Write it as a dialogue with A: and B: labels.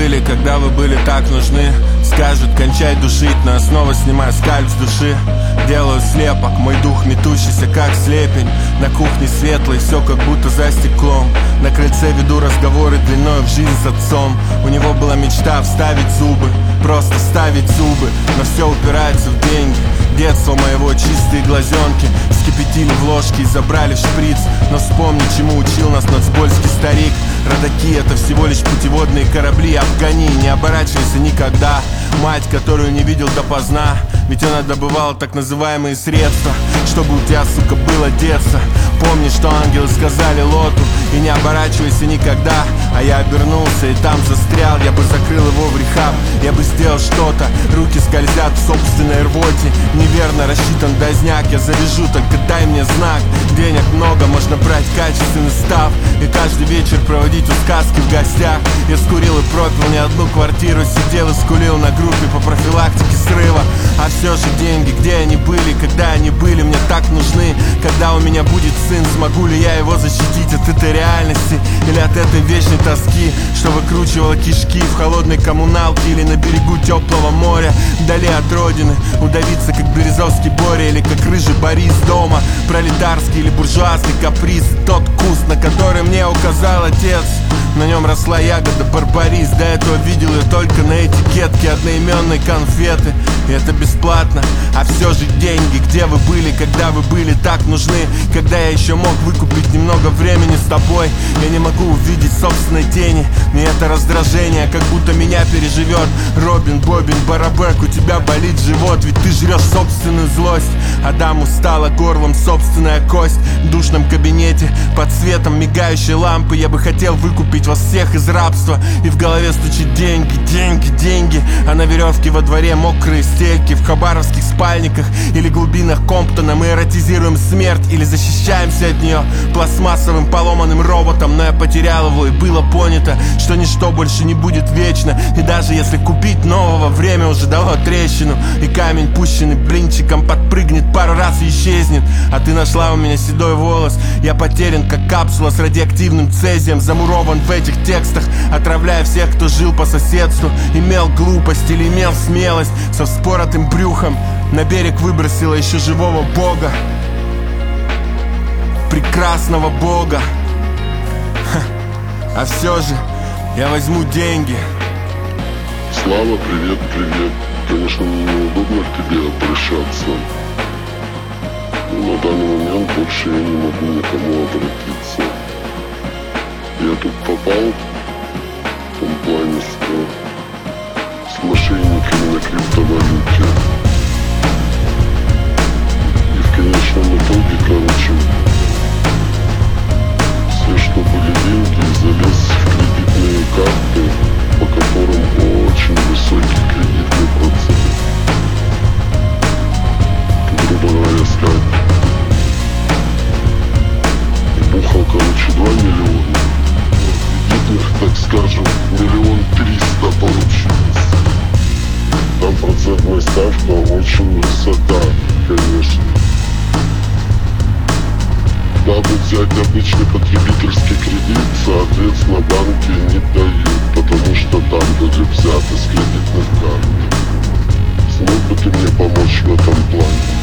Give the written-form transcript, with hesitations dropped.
A: были, когда вы были так нужны. Скажут, кончай душить, но я снова снимаю скальп с души. Делаю слепок, мой дух метущийся, как слепень. На кухне светлый, все как будто за стеклом. На крыльце веду разговоры длиной в жизнь с отцом. У него была мечта вставить зубы, просто ставить зубы, но все упирается в деньги. Детство моего чистые глазенки вскипятили в ложке и забрали в шприц. Но вспомни, чему учил нас нацпольский старик. Родаки — это всего лишь путеводные корабли. Обгони, не оборачивайся никогда. Мать, которую не видел допоздна, ведь она добывала так называемые средства, чтобы у тебя, сука, было детство. Помни, что ангелы сказали Лоту: и не оборачивайся никогда. А я обернулся и там застрял. Я бы закрыл его в рехаб, я бы сделал что-то. Руки скользят в собственной рвоте. Неверно рассчитан дозняк. Я завяжу, только дай мне знак. Денег много, можно брать качественный став и каждый вечер проводить у сказки в гостях. Я скурил и пропил не одну квартиру. Сидел и скулил на группе по профилактике срыва. А все же деньги, где они были, когда они были мне так нужны? Когда у меня будет сын, смогу ли я его защитить от этой реальности или от этой вечной тоски, что выкручивала кишки в холодной коммуналке или на берегу теплого моря, вдали от родины, удавиться как Березовский Боря или как рыжий Борис дома. Пролетарский или буржуазный каприз, тот куст, на который мне указал отец. На нем росла ягода барбарис. До этого видел я только на этикетке одноименной конфеты. И это бесплатно, а все же деньги. Где вы были, когда вы были так нужны? Когда я еще мог выкупить немного времени с тобой? Я не могу увидеть собственной тени. И это раздражение как будто меня переживет. Робин, Бобин, Барабек, у тебя болит живот, ведь ты жрешь собственную злость. Адаму стало горлом собственная кость. В душном кабинете под светом мигающей лампы я бы хотел выкупить вас всех из рабства. И в голове стучит деньги, деньги, деньги. А на веревке во дворе мокрые стельки. В хабаровских спальниках или глубинах Комптона мы эротизируем смерть или защищаемся от нее пластмассовым поломанным роботом. Но я потерял его, и было понято, что ничто больше не будет вечно. И даже если купить нового, время уже дало трещину. И камень, пущенный блинчиком, подпрыгнет пару раз и исчезнет. А ты нашла у меня седой волос. Я потерян, как капсула с радиоактивным цезием. Замурован в этих текстах, отравляя всех, кто жил по соседству. Имел глупость или имел смелость, со вспоротым брюхом на берег выбросила еще живого бога, прекрасного бога. А все же я возьму деньги.
B: Слава, привет, привет. Конечно, неудобно к тебе обращаться, но на данный момент больше я не могу никому обратиться. Я тут попал в том плане, что с мошенниками на криптовалюте. И в конечном итоге, короче, все, что были деньги, залез в кредитные карты, по которым очень высокий кредитный процент. Грубо говоря, сказать, бухал, короче, 2 миллиона. Кредитных, так скажем, 1 300 000 получилось. Там процентная ставка очень высока, конечно. Дабы взять обычный потребительский кредит, соответственно, банки не дают, потому что там люди взяты с кредитных карт. Смог бы ты мне помочь в этом плане?